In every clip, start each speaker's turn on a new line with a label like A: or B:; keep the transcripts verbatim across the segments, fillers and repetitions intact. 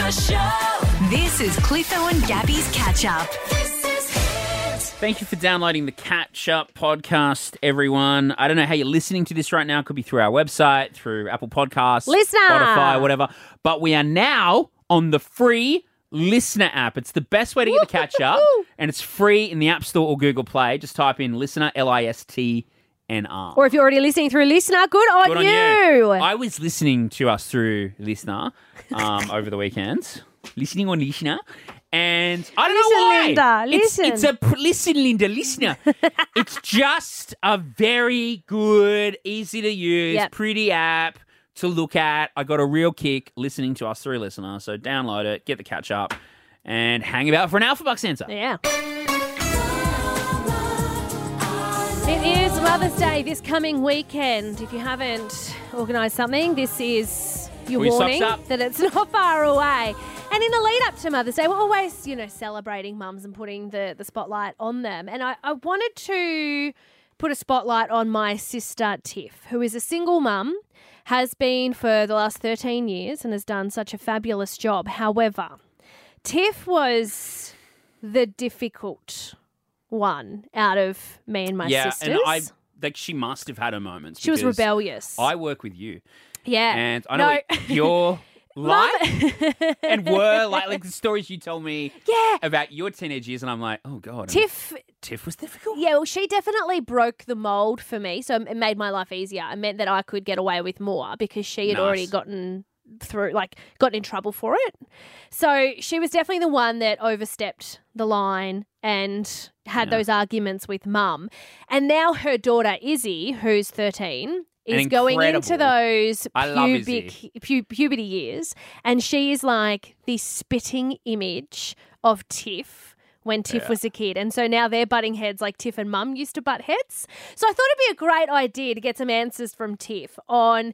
A: Our show.
B: This is Cliffo and Gabby's Catch Up.
A: This is Hits.
C: Thank you for downloading the Catch Up podcast, everyone. I don't know how you're listening to this right now. It could be through our website, through Apple Podcasts,
D: Listener.
C: Spotify, whatever. But we are now on the free Listener app. It's the best way to get the Catch Up, and it's free in the App Store or Google Play. Just type in Listener, L I S T N R.
D: Or if you're already listening through Listener, good on,
C: Good on
D: you.
C: you. I was listening to us through Listener um, over the weekend. Listening on Listener. And I don't
D: Listen,
C: know why.
D: Linda,
C: It's,
D: listen.
C: it's a pr- listen, Linda, listener. It's just a very good, easy to use,
D: Yep.
C: pretty app to look at. I got a real kick listening to us through Listener. So download it, get the Catch Up, and hang about for an Alpha Bucks answer.
D: Yeah. It is Mother's Day this coming weekend. If you haven't organised something, this is your
C: Pull your
D: warning
C: socks up.
D: that it's not far away. And in the lead up to Mother's Day, we're always, you know, celebrating mums and putting the, the spotlight on them. And I, I wanted to put a spotlight on my sister Tiff, who is a single mum, has been for the last thirteen years and has done such a fabulous job. However, Tiff was the difficult one out of me and my
C: yeah,
D: sisters.
C: and I like she must have had her moments.
D: She was
C: because
D: rebellious.
C: I work with you,
D: yeah.
C: and I know
D: No.
C: what you're like and were like like the stories you told me
D: Yeah.
C: about your teenage years, and I'm like, oh god, and
D: Tiff,
C: Tiff was difficult.
D: yeah, well, she definitely broke the mold for me, so it made my life easier. It meant that I could get away with more because she had
C: Nice.
D: already gotten through, like, gotten in trouble for it. So she was definitely the one that overstepped the line and had
C: Yeah.
D: those arguments with mum. And now her daughter Izzy, who's thirteen, is
C: And
D: going into
C: incredible.
D: those
C: I love
D: pubic, pu- puberty years, and she is like the spitting image of Tiff when Tiff
C: Yeah.
D: was a kid. And so now they're butting heads like Tiff and Mum used to butt heads. So I thought it'd be a great idea to get some answers from Tiff on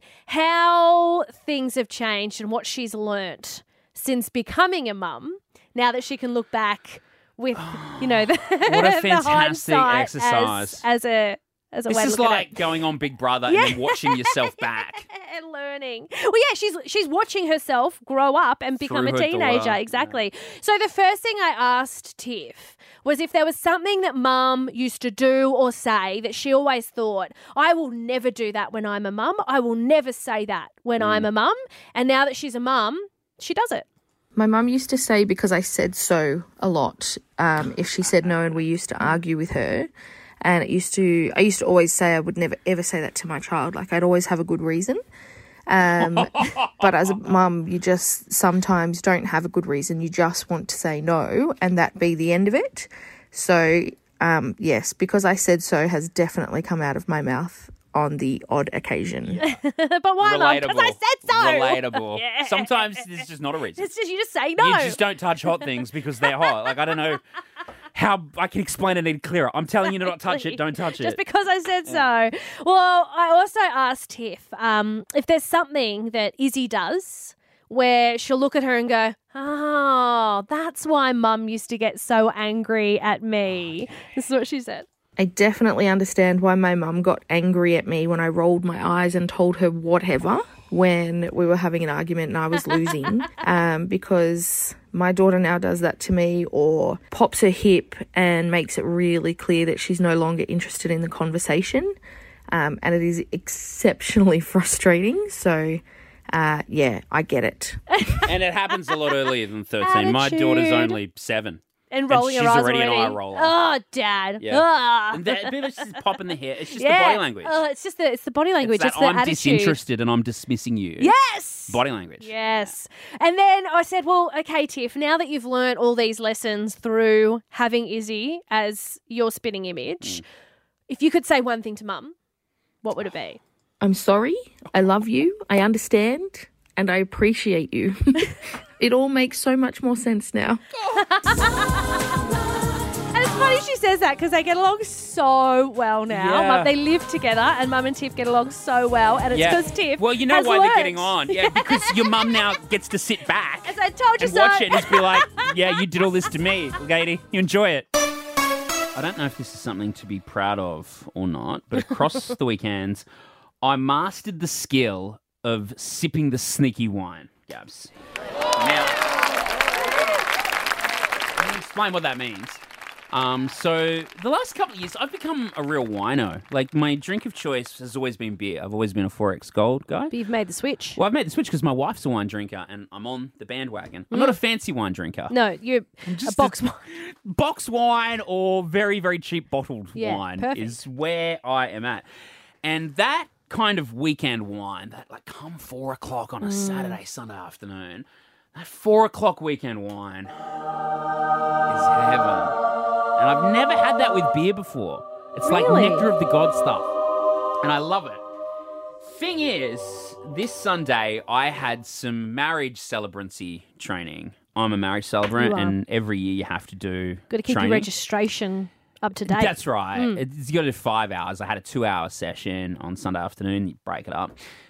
D: how things have changed and what she's learnt since becoming a mum, now that she can look back with, you know, the,
C: What a
D: the
C: fantastic
D: hindsight
C: exercise.
D: As, as a as a
C: This
D: way to
C: is
D: look at
C: like
D: it.
C: going on Big Brother and then watching yourself back.
D: And learning. Well, yeah, she's she's watching herself grow up and become
C: Through
D: a
C: her
D: teenager.
C: daughter,
D: Exactly. So the first thing I asked Tiff was if there was something that Mum used to do or say that she always thought, I will never do that when I'm a mum. I will never say that when I'm
C: Mm.
D: a mum. And now that she's a mum, she does it.
E: My mum used to say, because I said so a lot, um, if she said no, and we used to argue with her. And it used to, I used to always say I would never ever say that to my child. Like, I'd always have a good reason. Um, but as a mum, you just sometimes don't have a good reason. You just want to say no, and that be the end of it. So, um, yes, because I said so has definitely come out of my mouth on the odd occasion.
D: But why, Mum? Because I said so.
C: Relatable.
D: Yeah.
C: Sometimes there's just not a reason.
D: It's just, you just say no.
C: You just don't touch hot things because they're hot. Like, I don't know how I can explain it any clearer. I'm telling you to not touch it, don't touch
D: Just
C: it.
D: because I said so. Well, I also asked Tiff um, if there's something that Izzy does where she'll look at her and go, oh, that's why Mum used to get so angry at me. This is what she said.
E: I definitely understand why my mum got angry at me when I rolled my eyes and told her whatever when we were having an argument and I was losing, um, because my daughter now does that to me, or pops her hip and makes it really clear that she's no longer interested in the conversation, um, and it is exceptionally frustrating. So, uh, yeah, I get it.
C: And it happens a lot earlier than thirteen. My daughter's
D: Attitude.
C: only seven.
D: And rolling
C: she's
D: her eyes
C: already an
D: already.
C: eye roller.
D: Oh, Dad.
C: Yeah.
D: Ah.
C: And that bit of just popping the hair. It's just
D: Yeah.
C: the body language.
D: Oh, it's just the it's the body language.
C: It's
D: It's,
C: that
D: the
C: I'm
D: attitude.
C: disinterested and I'm dismissing you.
D: Yes.
C: Body language.
D: Yes. And then I said, well, okay, Tiff, now that you've learnt all these lessons through having Izzy as your spitting image,
C: Mm.
D: if you could say one thing to Mum, what would it be?
E: I'm sorry. I love you. I understand. And I appreciate you. It all makes so much more sense now.
D: And it's funny she says that because they get along so well now.
C: Yeah.
D: Mum, they live together and Mum and Tiff get along so well. And it's
C: Yeah.
D: because Tiff
C: Well, you know
D: has
C: why
D: learnt.
C: they're getting on. Yeah, because your mum now gets to sit back
D: As I told you
C: and
D: so.
C: watch it and just be like, yeah, you did all this to me, lady. You enjoy it. I don't know if this is something to be proud of or not, but across the weekends, I mastered the skill of sipping the sneaky wine, Gabs. Now, I'll explain what that means. Um, so the last couple of years, I've become a real wino. Like, my drink of choice has always been beer. I've always been a four X Gold guy.
D: But you've made the switch.
C: Well, I've made the switch because my wife's a wine drinker, and I'm on the bandwagon. I'm not a fancy wine drinker.
D: No, you're
C: Just
D: a box
C: a-
D: wine.
C: Box wine or very, very cheap bottled
D: Yeah,
C: wine
D: perfect.
C: is where I am at. And that kind of weekend wine, that like come four o'clock on a
D: Mm.
C: Saturday, Sunday afternoon, that four o'clock weekend wine is heaven. And I've never had that with beer before. It's
D: Really?
C: like nectar of the god stuff. And I love it. Thing is, this Sunday I had some marriage celebrancy training. I'm a marriage celebrant,
D: You are.
C: and every year you have to do
D: Got to keep
C: training.
D: your registration up to date.
C: That's right. It's, you got to do five hours. I had a two-hour session on Sunday afternoon. You break it up.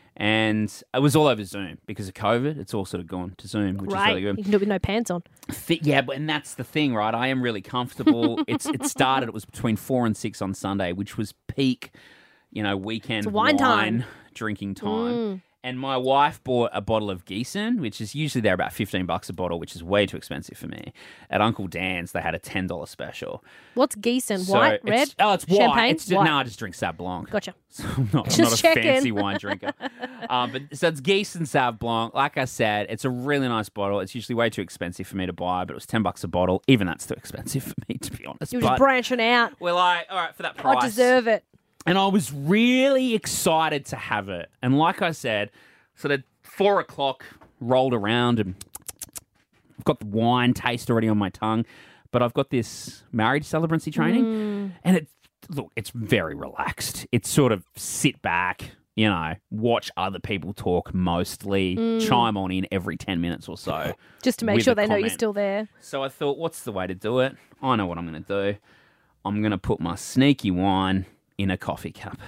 C: And it was all over Zoom because of COVID. It's all sort of gone to Zoom, which
D: Right.
C: is really
D: You
C: good.
D: can do it with no pants on.
C: Fi- Yeah, but and that's the thing, right? I am really comfortable. it's It started, it was between four and six on Sunday, which was peak, you know, weekend
D: It's wine time.
C: drinking time. And my wife bought a bottle of Gießen, which is usually they're about fifteen bucks a bottle, which is way too expensive for me. At Uncle Dan's, they had a ten dollars special.
D: What's Gießen?
C: So
D: White,
C: it's-
D: red,
C: Oh, it's white.
D: champagne?
C: It's just,
D: White.
C: No, I just drink Sauv Blanc.
D: Gotcha.
C: So I'm not, I'm
D: Just
C: not a
D: checking.
C: fancy wine drinker. um, but so it's Gießen Sauv Blanc. Like I said, it's a really nice bottle. It's usually way too expensive for me to buy, but it was ten bucks a bottle. Even that's too expensive for me, to be honest.
D: You were
C: but
D: just branching out.
C: we're like, all right, for that price.
D: I deserve it.
C: And I was really excited to have it. And like I said, sort of four o'clock rolled around and I've got the wine taste already on my tongue, but I've got this marriage celebrancy training and it, look, it's very relaxed. It's sort of sit back, you know, watch other people talk mostly, chime on in every ten minutes or so.
D: Just to make
C: with
D: sure
C: a
D: they know you're
C: comment.
D: still there.
C: So I thought, what's the way to do it? I know what I'm going to do. I'm going to put my sneaky wine in a coffee cup.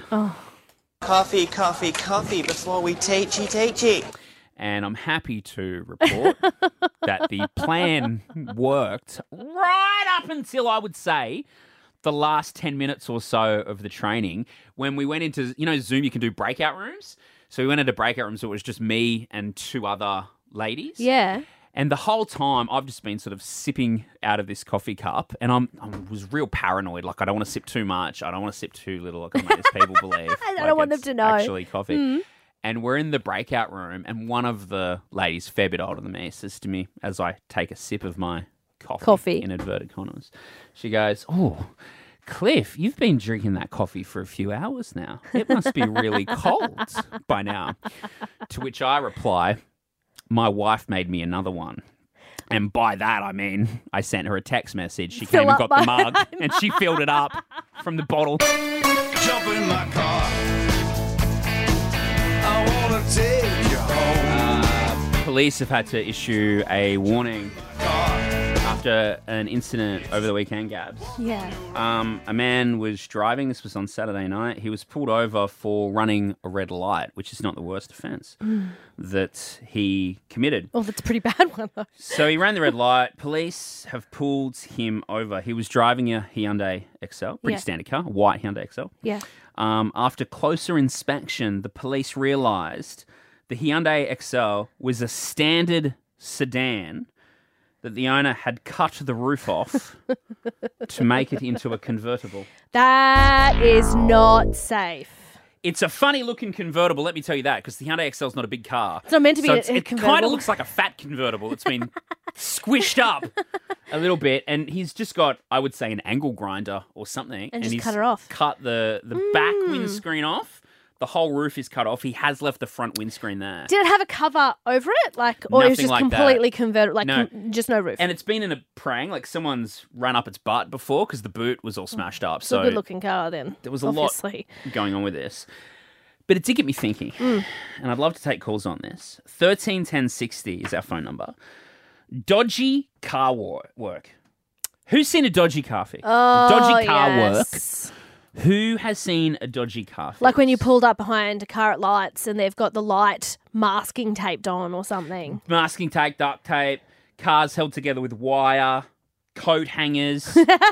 F: Coffee, coffee, coffee before we teachy teachy.
C: And I'm happy to report that the plan worked right up until, I would say, the last ten minutes or so of the training when we went into, you know, Zoom, you can do breakout rooms. So we went into breakout rooms. So it was just me and two other ladies.
D: Yeah.
C: And the whole time, I've just been sort of sipping out of this coffee cup, and I'm I was real paranoid. Like, I don't want to sip too much. I don't want to sip too little. Like, I make these people believe.
D: I don't
C: like
D: want them
C: it's
D: to know. Mm.
C: Actually, coffee. And we're in the breakout room, and one of the ladies, fair bit older than me, says to me as I take a sip of my coffee,
D: Coffee.
C: in inverted commas, she goes, "Oh, Cliff, you've been drinking that coffee for a few hours now. It must be really cold by now." To which I reply, "My wife made me another one." And by that, I mean, I sent her a text message. She
D: Fill
C: came and
D: up
C: got the
D: my-
C: mug, and she filled it up from the bottle.
G: Jump in my car. I wanna take you home.
C: Police have had to issue a warning
G: Car.
C: after an incident over the weekend, Gabs.
D: Yeah.
C: Um, a man was driving. This was on Saturday night. He was pulled over for running a red light, which is not the worst offence that he committed.
D: Oh, that's a pretty bad one, though.
C: So he ran the red light. Police have pulled him over. He was driving a Hyundai Excel, pretty
D: Yeah.
C: standard car, a white Hyundai Excel.
D: Yeah.
C: Um, after closer inspection, the police realised the Hyundai Excel was a standard sedan that the owner had cut the roof off to make it into a convertible.
D: That is not safe.
C: It's a funny looking convertible, let me tell you that, because the Hyundai Excel is not a big car.
D: It's not meant to be
C: So
D: a-
C: it's-
D: a
C: it kind of
D: convertible.
C: looks like a fat convertible. It's been squished up a little bit, and he's just got, I would say, an angle grinder or something.
D: And just
C: he's
D: cut it off.
C: Cut the, the back windscreen off. The whole roof is cut off. He has left the front windscreen there.
D: Did it have a cover over it? Like, or it was
C: Nothing
D: just
C: like that.
D: completely converted, like
C: No.
D: com- just no roof?
C: And it's been in a prang, like someone's run up its butt before because the boot was all smashed up.
D: it's a
C: So
D: good looking car then.
C: there was a
D: obviously.
C: lot going on with this. But it did get me thinking,
D: Mm.
C: and I'd love to take calls on this. thirteen ten sixty is our phone number. Dodgy car war- work. Who's seen a dodgy car fix?
D: Oh,
C: dodgy car
D: yes.
C: work. Who has seen a dodgy car fix?
D: Like when you pulled up behind a car at lights and they've got the light masking taped on or something.
C: Masking tape, duct tape, cars held together with wire, coat hangers,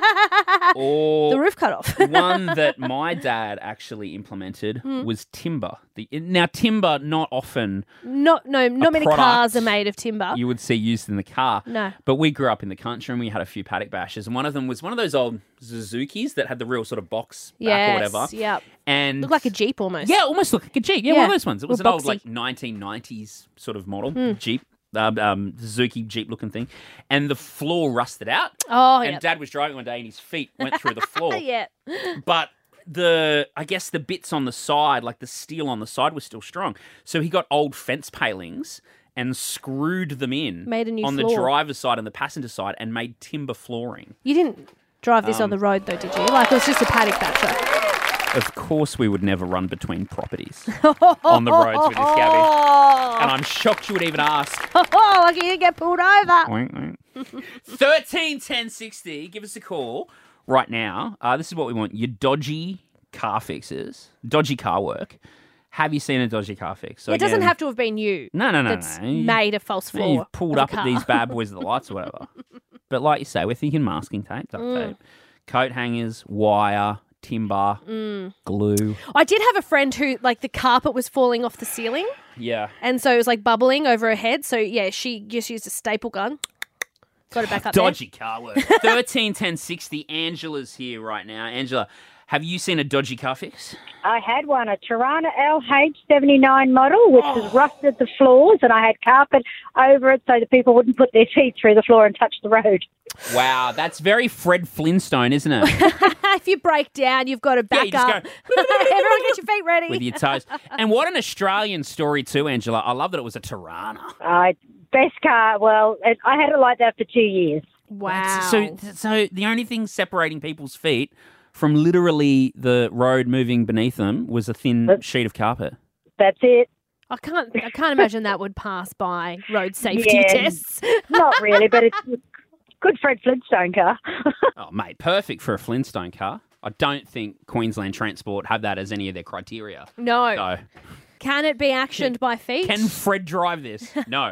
C: or
D: The roof cut off.
C: one that my dad actually implemented
D: Hmm.
C: was timber. The, now, timber not often
D: Not no, not many
C: product
D: cars are made of timber.
C: you would see used in the car.
D: No.
C: But we grew up in the country and we had a few paddock bashes, and one of them was one of those old Suzukis that had the real sort of box back
D: Yes,
C: or whatever.
D: yep.
C: And
D: Looked like a Jeep almost.
C: yeah, almost looked like a Jeep. Yeah,
D: Yeah,
C: one of those ones. It was an
D: real
C: old
D: boxy.
C: like nineteen nineties sort of model
D: Hmm.
C: Jeep. Um, um, Suzuki Jeep looking thing, and the floor rusted out.
D: Oh,
C: and
D: yep.
C: Dad was driving one day, and his feet went through the floor.
D: yeah.
C: But the, I guess the bits on the side, like the steel on the side, was still strong. So he got old fence palings and screwed them in,
D: Made a new
C: on the
D: floor.
C: driver's side and the passenger side, and made timber flooring.
D: You didn't drive this
C: Um,
D: on the road though, did you? Like it was just a paddock batcher.
C: Of course, we would never run between properties on the roads with this, Gabby.
D: Oh,
C: And I'm shocked you would even ask.
D: oh, like you didn't get pulled over.
C: Wink, wink. thirteen ten sixty. Give us a call right now. Uh, this is what we want. Your dodgy car fixes, dodgy car work. Have you seen a dodgy car fix? So
D: It doesn't
C: again-
D: have to have been you.
C: No, no, no,
D: That's
C: no. You-
D: made a false
C: Yeah,
D: floor.
C: You've pulled
D: of a
C: up at
D: car.
C: these bad boys at the lights or whatever. But like you say, we're thinking masking tape, duct
D: Mm.
C: tape, coat hangers, wire, timber,
D: Mm.
C: glue.
D: I did have a friend who, like, the carpet was falling off the ceiling,
C: Yeah.
D: and so it was like bubbling over her head. So yeah, she just used a staple gun, got it back up
C: Dodgy car work. thirteen ten sixty. Angela's here right now. Angela, have you seen a dodgy car fix?
H: I had one, a Tirana L H seventy-nine model, which has rusted the floors, and I had carpet over it so that people wouldn't put their feet through the floor and touch the road.
C: Wow, that's very Fred Flintstone, isn't it?
D: there. If you break down, you've got to
C: Yeah,
D: back
C: you just
D: up. Everyone, get your feet ready.
C: With your toes. And what an Australian story too, Angela. I love that it was a Tirana.
H: Uh, best car, well, it, I had it like that for two years.
D: Wow.
C: So, so the only thing separating people's feet from literally the road moving beneath them was a thin sheet of carpet.
H: That's it.
D: I can't. I can't imagine that would pass by road safety
H: Yeah.
D: tests.
H: Not really, but it's a good Fred Flintstone car.
C: Oh, mate, perfect for a Flintstone car. I don't think Queensland Transport have that as any of their criteria.
D: No.
C: So,
D: Can it be actioned by feet?
C: can Fred drive this? No.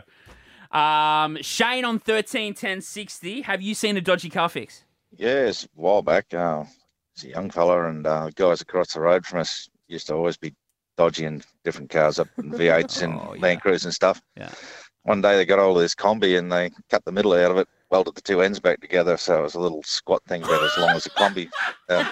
C: Um, Shane on thirteen ten sixty. Have you seen a dodgy car fix?
I: Yes, a while back, uh, as a young fella, and uh, guys across the road from us used to always be dodging different cars up in V eights and
C: Oh, yeah.
I: Land Cruisers and stuff.
C: Yeah.
I: One day they got hold of this combi and they cut the middle out of it, welded the two ends back together, so it was a little squat thing about as long as a combi. Uh,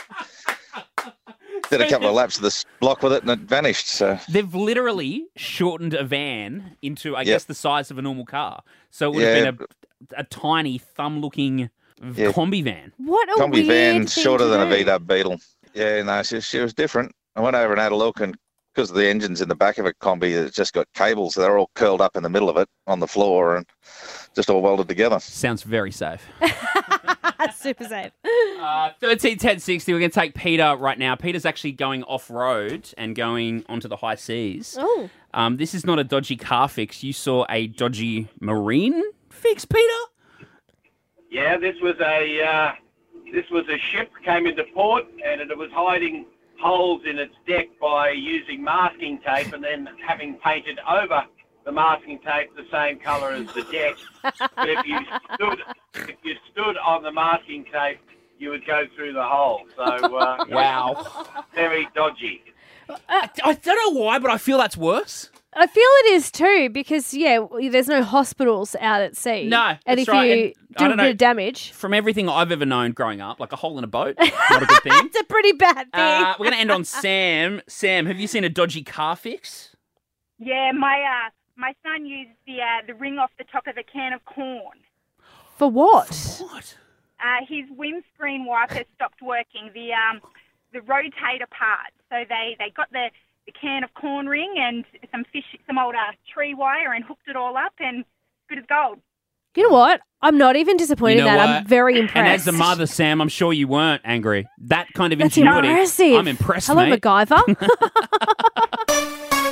I: did a couple of laps of this block with it and it vanished. So
C: They've literally shortened a van into, I
I: Yep.
C: guess, the size of a normal car. So it would
I: Yeah.
C: have been a, a tiny, thumb-looking
I: Yeah.
C: combi van.
D: What a
I: combi
D: weird
I: van
D: thing
I: shorter
D: to
I: than a
D: do.
I: V-dub Beetle. Yeah, no, she, she was different. I went over and had a look, and because of the engines in the back of a combi, it's just got cables. They're all curled up in the middle of it on the floor and just all welded together.
C: Sounds very safe.
D: That's super safe.
C: Uh, thirteen ten sixty. We're going to take Peter right now. Peter's actually going off-road and going onto the high seas.
D: Oh.
C: Um, this is not a dodgy car fix. You saw a dodgy marine fix, Peter?
J: Yeah, this was a uh, this was a ship came into port and it was hiding holes in its deck by using masking tape and then having painted over the masking tape the same colour as the deck. But if you stood if you stood on the masking tape, you would go through the hole. So uh,
C: Wow.
J: very dodgy.
C: I, I don't know why, but I feel that's worse.
D: I feel it is too because yeah, there's no hospitals out at sea.
C: No,
D: and
C: that's
D: if
C: right.
D: you
C: And I
D: do a
C: don't
D: bit
C: know.
D: of damage,
C: From everything I've ever known growing up, like a hole in a boat, not a good thing.
D: it's a pretty bad thing.
C: Uh, we're going to end on Sam. Sam, have you seen a dodgy car fix?
K: Yeah, my uh, my son used the uh, the ring off the top of the can of corn.
D: For what?
C: What?
K: Uh, his windscreen wiper stopped working. The um the rotator part. So they, they got the, the can of corn ring and some fish some old uh, tree wire and hooked it all up and good as gold.
D: You know what? I'm not even disappointed
C: You know
D: in that.
C: what?
D: I'm very impressed.
C: And as a mother, Sam, I'm sure you weren't angry. That kind of
D: That's
C: ingenuity.
D: impressive.
C: I'm impressed,
D: Hello,
C: mate.
D: MacGyver. We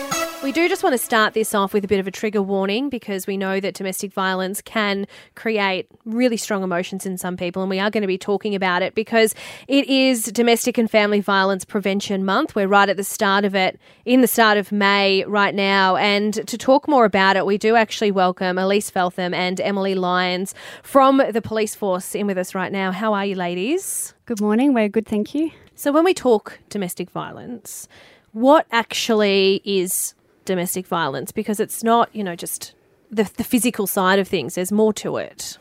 D: We do just want to start this off with a bit of a trigger warning because we know that domestic violence can create really strong emotions in some people, and we are going to be talking about it because it is Domestic and Family Violence Prevention Month. We're right at the start of it, in the start of May right now, and to talk more about it, we do actually welcome Elise Feltham and Emily Lyons from the police force in with us right now. How are you, ladies?
L: Good morning. We're good, thank you.
D: So when we talk domestic violence, what actually is domestic violence? Because it's not, you know, just the, the physical side of things. There's more to it.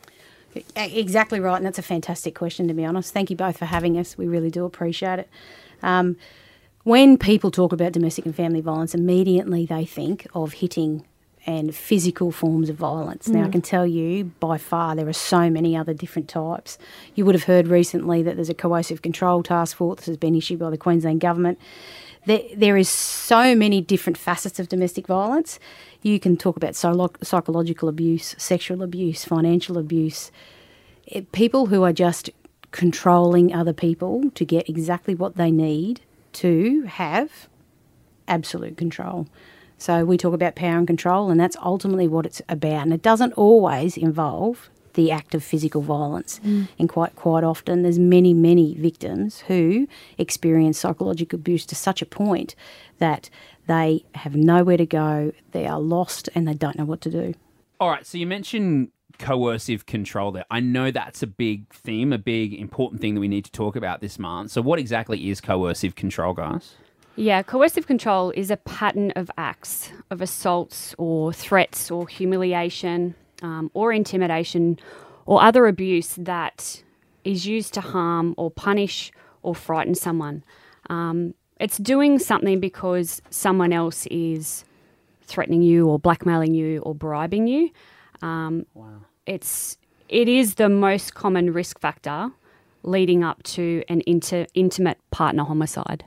M: Exactly right, and that's a fantastic question, to be honest. Thank you both for having us. We really do appreciate it. Um, when people talk about domestic and family violence, immediately they think of hitting and physical forms of violence. Now,
D: Mm.
M: I can tell you, by far, there are so many other different types. You would have heard recently that there's a coercive control task force that has been issued by the Queensland Government. There, there is so many different facets of domestic violence. You can talk about psylo- psychological abuse, sexual abuse, financial abuse. It, people who are just controlling other people to get exactly what they need to have absolute control. So we talk about power and control, and that's ultimately what it's about. And it doesn't always involve the act of physical violence.
D: Mm.
M: And quite quite often there's many, many victims who experience psychological abuse to such a point that they have nowhere to go, they are lost, and they don't know what to do.
C: All right, so you mentioned coercive control there. I know that's a big theme, a big important thing that we need to talk about this month. So what exactly is coercive control, guys?
L: Yeah, coercive control is a pattern of acts, of assaults or threats or humiliation um, or intimidation or other abuse that is used to harm or punish or frighten someone. Um, it's doing something because someone else is threatening you or blackmailing you or bribing you. Um, wow. It's it is the most common risk factor leading up to an inter, intimate partner homicide.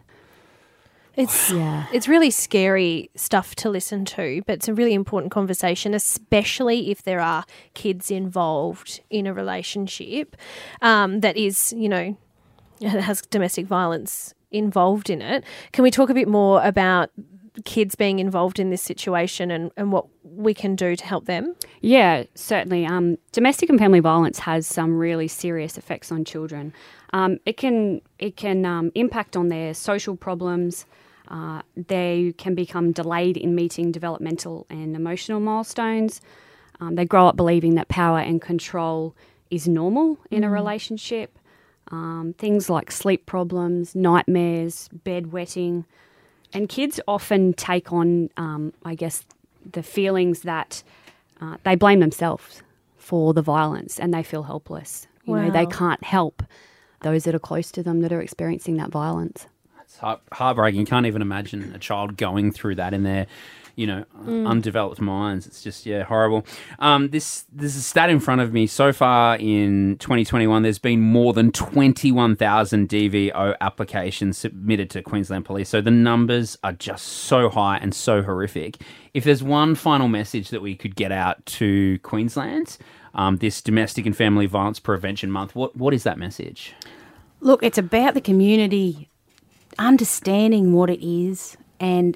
D: It's
L: Yeah.
D: it's really scary stuff to listen to, but it's a really important conversation, especially if there are kids involved in a relationship um, that is, you know, has domestic violence involved in it. Can we talk a bit more about kids being involved in this situation and, and what we can do to help them?
L: Yeah, certainly. Um, domestic and family violence has some really serious effects on children. Um, it can it can um, impact on their social problems. Uh, they can become delayed in meeting developmental and emotional milestones. Um, they grow up believing that power and control is normal in a
D: Mm.
L: relationship. Um, things like sleep problems, nightmares, bedwetting. And kids often take on, um, I guess, the feelings that uh, they blame themselves for the violence and they feel helpless. You know, they
D: Wow.
L: can't help those that are close to them that are experiencing that violence.
C: It's heart- heartbreaking. You can't even imagine a child going through that in their, you know,
L: Mm.
C: undeveloped minds. It's just, yeah, horrible. Um, this There's a stat in front of me. So far in twenty twenty-one, there's been more than twenty-one thousand D V O applications submitted to Queensland Police. So the numbers are just so high and so horrific. If there's one final message that we could get out to Queensland, um, this Domestic and Family Violence Prevention Month, what what is that message?
M: Look, it's about the community understanding what it is and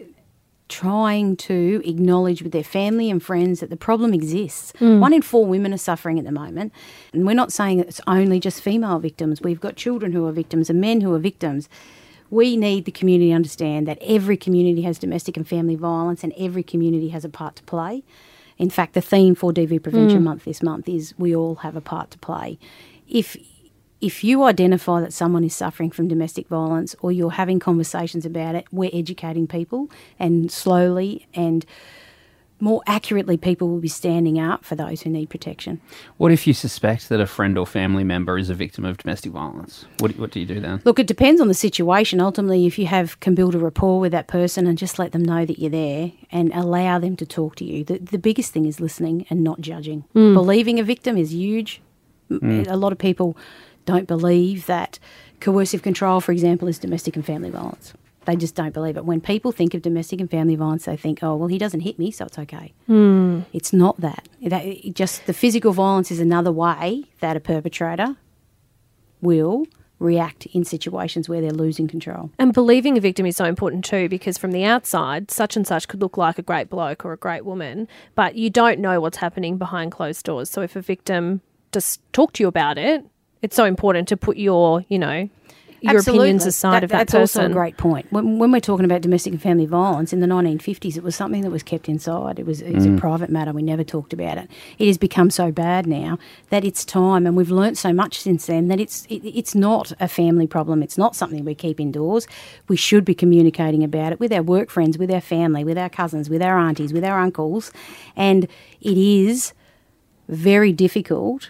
M: trying to acknowledge with their family and friends that the problem exists.
D: Mm.
M: One in four women are suffering at the moment. And we're not saying it's only just female victims. We've got children who are victims and men who are victims. We need the community to understand that every community has domestic and family violence and every community has a part to play. In fact, the theme for D V Prevention
D: Mm.
M: Month this month is we all have a part to play. If If you identify that someone is suffering from domestic violence or you're having conversations about it, we're educating people, and slowly and more accurately people will be standing up for those who need protection.
C: What if you suspect that a friend or family member is a victim of domestic violence? What, what do you do then?
M: Look, it depends on the situation. Ultimately, if you have can build a rapport with that person and just let them know that you're there and allow them to talk to you. The, the biggest thing is listening and not judging.
D: Mm.
M: Believing a victim is huge.
D: Mm.
M: A lot of people don't believe that coercive control, for example, is domestic and family violence. They just don't believe it. When people think of domestic and family violence, they think, oh, well, he doesn't hit me, so it's okay.
D: Mm.
M: It's not that. that it just the physical violence is another way that a perpetrator will react in situations where they're losing control.
D: And believing a victim is so important too, because from the outside, such and such could look like a great bloke or a great woman, but you don't know what's happening behind closed doors. So if a victim just talk to you about it, it's so important to put your, you know, your
M: Absolutely.
D: opinions aside
M: That-
D: of that
M: that's
D: person.
M: also a great point. When, when we're talking about domestic and family violence, in the nineteen fifties, it was something that was kept inside. It was, it was
N: Mm.
M: a private matter. We never talked about it. It has become so bad now that it's time, and we've learnt so much since then, that it's it, it's not a family problem. It's not something we keep indoors. We should be communicating about it with our work friends, with our family, with our cousins, with our aunties, with our uncles. And it is very difficult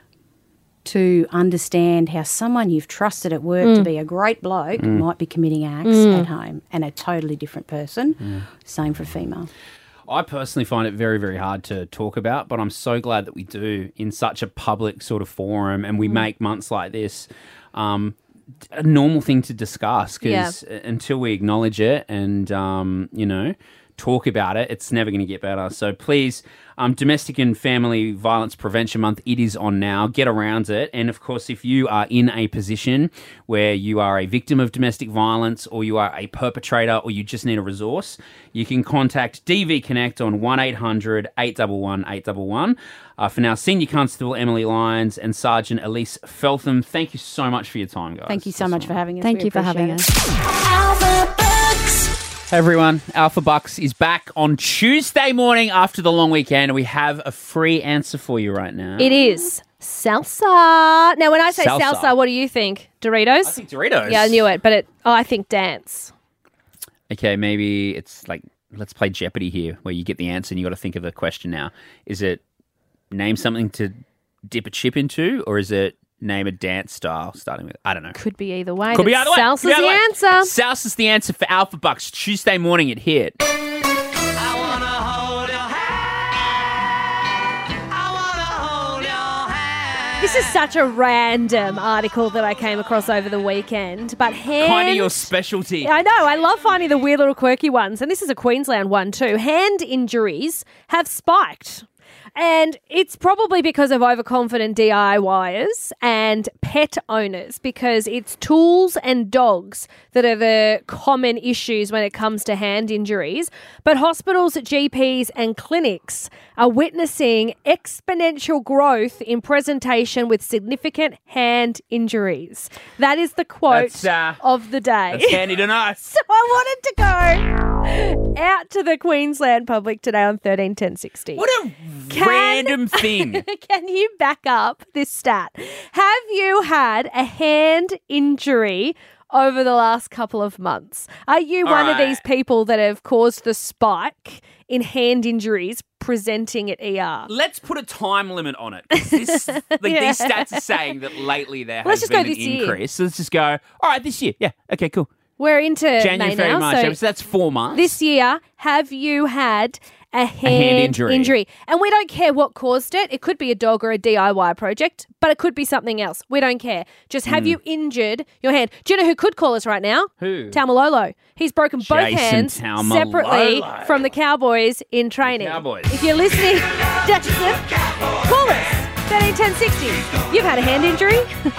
M: to understand how someone you've trusted at work
D: Mm.
M: to be a great bloke
C: Mm.
M: might be committing acts
D: Mm.
M: at home, and a totally different person.
C: Mm.
M: Same for female.
C: I personally find it very, very hard to talk about, but I'm so glad that we do in such a public sort of forum, and we
D: Mm.
C: make months like this um, a normal thing to discuss, because
D: Yeah.
C: until we acknowledge it and, um, you know, talk about it, it's never going to get better. So please, um, Domestic and Family Violence Prevention Month, it is on now. Get around it. And of course, if you are in a position where you are a victim of domestic violence, or you are a perpetrator, or you just need a resource, you can contact D V Connect on one eight hundred eight one one eight one one. Uh, for now, Senior Constable Emily Lyons and Sergeant Elise Feltham, thank you so much for your time, guys.
M: Thank you so much for having us.
L: Thank
M: We
L: you for having
M: appreciate it.
L: us.
C: Hey everyone, Alpha Bucks is back on Tuesday morning after the long weekend, and we have a free answer for you right now.
D: It is salsa. Now, when I say
C: Salsa.
D: salsa, what do you think? Doritos? I
C: think Doritos.
D: Yeah, I knew it, but it, oh, I think dance.
C: Okay, maybe it's like, let's play Jeopardy here, where you get the answer and you got to think of the question now. Is it name something to dip a chip into, or is it name a dance style starting with, I don't know.
D: Could be either way.
C: Could
D: but
C: be either way.
D: Salsa's
C: Could be either
D: the
C: way.
D: answer.
C: Salsa's the answer for Alpha Bucks. Tuesday morning it hit.
D: This is such a random article that I came across over the weekend, but hand...
C: Kind of your specialty.
D: I know. I love finding the weird little quirky ones, and this is a Queensland one too. Hand injuries have spiked. And it's probably because of overconfident D I Yers and pet owners, because it's tools and dogs that are the common issues when it comes to hand injuries. But hospitals, G Ps and clinics are witnessing exponential growth in presentation with significant hand injuries. That is the quote
C: That's, uh,
D: of the day.
C: That's handy to know.
D: So I wanted to go out to the Queensland public today on thirteen ten sixty.
C: What a random thing.
D: Can you back up this stat? Have you had a hand injury over the last couple of months? Are you
C: All
D: one of
C: right.
D: these people that have caused the spike in hand injuries presenting at E R?
C: Let's put a time limit on it. 'cause This, like,
D: Yeah.
C: These stats are saying that lately there
D: Let's
C: has
D: just go
C: been an
D: this year.
C: increase. So let's just go, all right, this year. Yeah, okay, cool.
D: We're into
C: January,
D: May
C: February,
D: now,
C: March,
D: so
C: April. So that's four months.
D: this year, have you had a hand,
C: injury.
D: And we don't care what caused it. It could be a dog or a D I Y project, but it could be something else. We don't care. Just have
C: Mm.
D: you injured your hand? Do you know who could call us right now?
C: Who?
D: Taumalolo. He's broken both
C: Jason
D: hands
C: Taumalolo.
D: separately from the Cowboys in training.
C: Cowboys.
D: If you're listening, Jackson, call us. thirteen ten sixty. You've had a hand injury?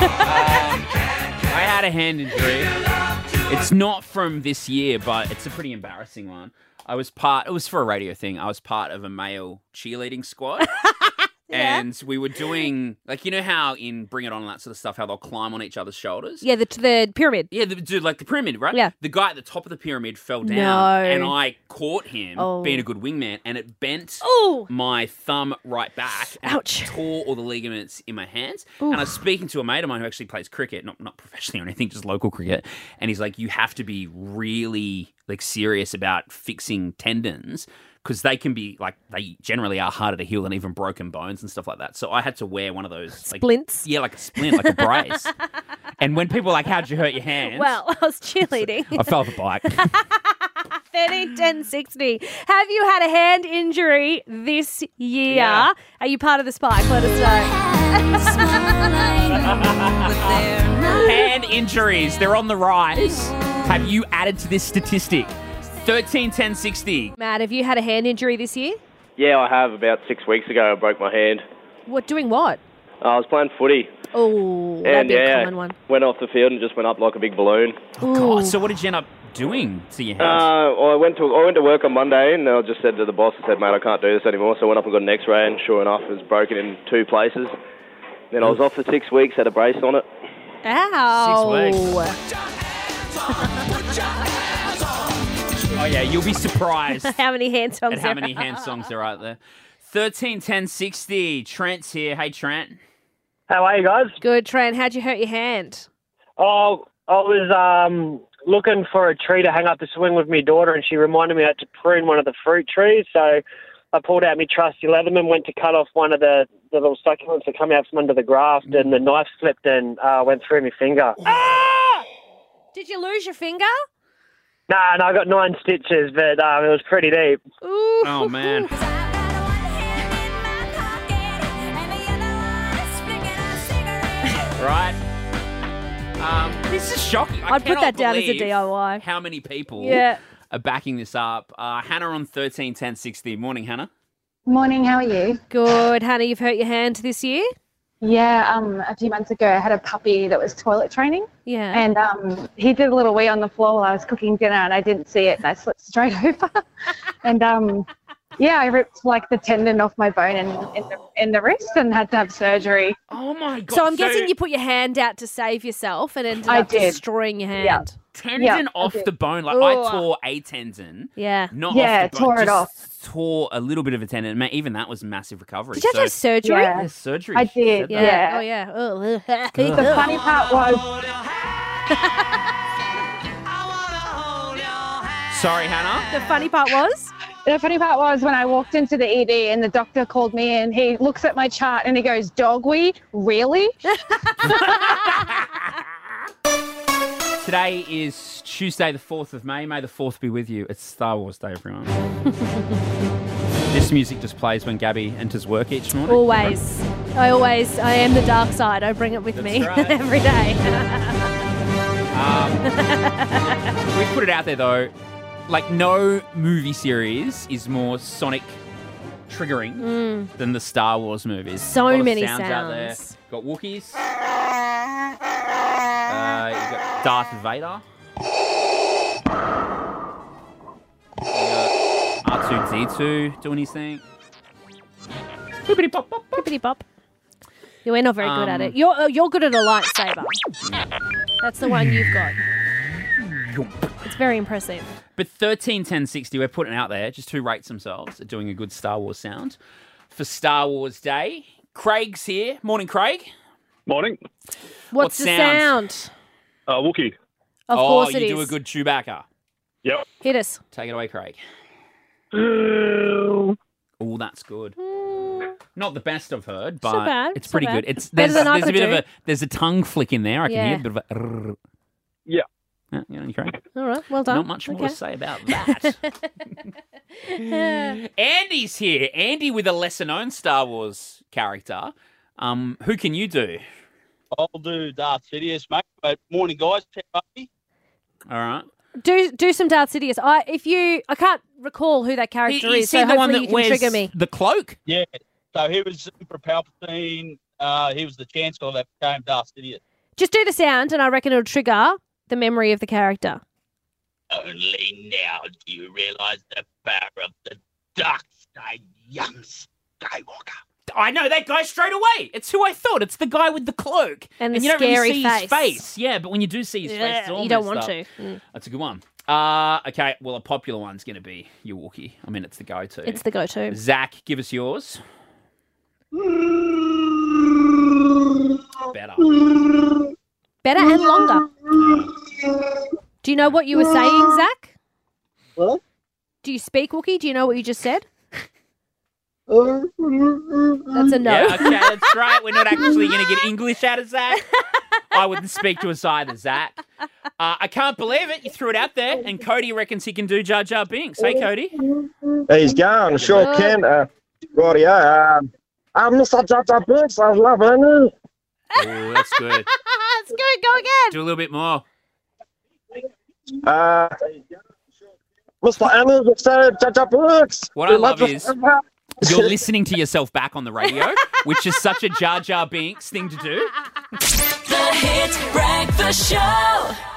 C: I had a hand injury. It's not from this year, but it's a pretty embarrassing one. I was part, it was for a radio thing. I was part of a male cheerleading squad. And we were doing, like, you know how in Bring It On and that sort of stuff, how they'll climb on each other's shoulders?
D: Yeah, the, the pyramid.
C: Yeah, the, dude, like the pyramid, right?
D: Yeah.
C: The guy at the top of the pyramid fell down,
D: No.
C: and I caught him
D: Oh.
C: being a good wingman, and it bent
D: Ooh.
C: my thumb right back, and
D: Ouch.
C: it tore all the ligaments in my hands.
D: Oof.
C: And I was speaking to a mate of mine who actually plays cricket, not not professionally or anything, just local cricket, and he's like, "You have to be really like serious about fixing tendons." Because they can be, like, they generally are harder to heal than even broken bones and stuff like that. So I had to wear one of those. Like,
D: Splints?
C: Yeah, like a splint, like a brace. And when people are like, how'd you hurt your hands?
D: Well, I was cheerleading.
C: I fell off a bike.
D: thirteen ten sixty. Have you had a hand injury this year?
C: Yeah.
D: Are you part of the spike? Let us know.
C: Hand injuries, they're on the rise. Have you added to this statistic? thirteen ten sixty.
D: Matt, have you had a hand injury this year?
O: Yeah, I have. About six weeks ago, I broke my hand.
D: What, doing what?
O: I was playing footy.
D: Oh, that'd
N: And
D: be a
N: yeah,
D: common one.
N: went off the field and just went up like a big balloon.
C: Oh, God. So what did you end up doing to your
N: Uh,
C: head?
N: well, I went to I went to work on Monday, and I just said to the boss, I said, mate, I can't do this anymore. So I went up and got an X-ray, and sure enough, it was broken in two places. Then I was off for six weeks, had a brace on it.
D: Ow.
C: Oh, yeah, you'll be surprised
D: How many hand songs
C: at how
D: there
C: many
D: are.
C: hand songs there are out there. thirteen ten sixty. Trent's here. Hey, Trent.
O: How are you guys?
D: Good, Trent. How'd you hurt your hand?
O: Oh, I was um, looking for a tree to hang up the swing with my daughter, and she reminded me I had to prune one of the fruit trees. So I pulled out my trusty Leatherman, went to cut off one of the, the little succulents that come out from under the graft, and the knife slipped and uh, went through my finger.
D: Did you lose your finger?
O: Nah, no, I got nine stitches, but um, it was pretty deep.
D: Ooh.
C: Oh, man. Right? Um, this is shocking. I
D: I'd put
C: cannot
D: that down as a
C: believe
D: D I Y.
C: How many people
D: Yeah.
C: are backing this up? Uh, Hannah on thirteen ten sixty. Morning, Hannah.
P: Morning, how are you?
D: Good. Hannah, you've hurt your hand this year?
P: Yeah, um, a few months ago I had a puppy that was toilet training.
D: Yeah.
P: And um, he did a little wee on the floor while I was cooking dinner and I didn't see it and I slipped straight over. and um, yeah, I ripped like the tendon off my bone in, in, the, in the wrist and had to have surgery.
C: Oh my God.
D: So I'm guessing you put your hand out to save yourself and ended
P: I
D: up
P: did.
D: destroying your hand.
P: Yeah.
C: Tendon
P: Yeah, I
C: off
P: did.
C: the bone. Like,
D: Ugh.
C: I tore a tendon.
D: Yeah.
C: Not
P: Yeah,
C: off the bone.
P: tore it
C: just
P: off.
C: Tore a little bit of a tendon. Man, even that was massive recovery.
D: Did you have to have
C: So-
D: surgery?
P: Yeah.
C: Yeah, surgery.
P: I
C: She
P: did,
C: said that.
P: yeah.
D: Oh, yeah. Oh,
P: The funny part was
C: Sorry, Hannah.
D: the funny part was?
P: The funny part was when I walked into the E D and the doctor called me in, he looks at my chart and he goes, dog wee? Really?
C: Today is Tuesday, the fourth of May. May the fourth be with you. It's Star Wars Day, everyone. This music just plays when Gabby enters work each morning.
D: Always. I always, I am the dark side. I bring it with
C: That's
D: me
C: right.
D: every day.
C: Um, we've put it out there, though. Like, no movie series is more sonic triggering than the Star Wars movies.
D: So
C: A lot of
D: many
C: sounds, out there.
D: sounds.
C: Got Wookiees. Uh, you got Darth Vader. You got R two D two doing his thing. Bippity pop pop.
D: Bippity bop. Yeah, we're not very good at
C: Um,
D: it. You're uh, you're good at a lightsaber. That's the one you've got. It's very impressive.
C: But thirteen ten sixty, we're putting out there just who rates themselves at doing a good Star Wars sound for Star Wars Day. Craig's here. Morning, Craig.
Q: Morning.
D: What's
C: What
D: the
C: sound?
D: sound?
Q: Uh, Wookiee.
D: Of
C: oh,
D: course it
C: you
D: is.
C: do a good Chewbacca.
Q: Yep.
D: Hit us.
C: Take it away, Craig. Oh, that's good. Not the best I've heard, but
D: not bad,
C: it's
D: it's not
C: pretty
D: bad.
C: good. It's
D: Better
C: there's,
D: than I
C: there's a
D: could
C: bit of
D: do.
C: a there's a tongue flick in there. I can
D: Yeah.
C: hear a bit of a. rrr.
Q: Yeah.
C: Yeah, you know, Craig.
D: All right, well done.
C: Not much more
D: Okay.
C: to say about that. Andy's here. Andy with a lesser known Star Wars character. Um, who can you do?
R: I'll do Darth Sidious, mate. But morning, guys. How are you?
C: All right.
D: Do do some Darth Sidious. I if you I can't recall who that character
C: Is
D: is,
C: he
D: so
C: the one
D: hopefully
C: that
D: you can
C: wears
D: trigger me.
C: the cloak?
R: Yeah. So he was Emperor Palpatine. Uh, he was the Chancellor that became Darth Sidious.
D: Just do the sound, and I reckon it'll trigger the memory of the character.
R: Only now do you realise the power of the dark side, young Skywalker.
C: I know that guy straight away. It's who I thought. It's the guy with the cloak.
D: And the
C: you don't
D: scary
C: really see
D: face.
C: his face. Yeah, but when you do see his face,
D: Yeah,
C: it's all
D: you don't
C: messed
D: want
C: up.
D: to. Mm.
C: That's a good one. Uh, okay, well, a popular one's going to be your Wookiee. I mean, it's the go-to.
D: It's the go-to.
C: Zach, give us yours. Better.
D: Better and longer. Do you know what you were saying, Zach?
O: What?
D: Do you speak Wookiee? Do you know what you just said? That's a no.
C: Yeah, okay, that's right. We're not actually going to get English out of Zach. I wouldn't speak to us either, Zach. Uh, I can't believe it. You threw it out there, and Cody reckons he can do Jar Jar Binks. Hey, Cody.
S: He's going, sure
D: Good.
S: can. Uh, rightio. Um, I'm Mister Jar Jar Binks. I love it.
C: Oh, that's good.
D: That's good. Go again.
C: Do a little bit more.
S: Uh, Mister Anu, Mister Jar Jar Binks.
C: What I
S: We
C: love
S: love
C: is
S: this-
C: you're listening to yourself back on the radio which is such a Jar Jar Binks thing to do.
A: The Hit Breakfast Show.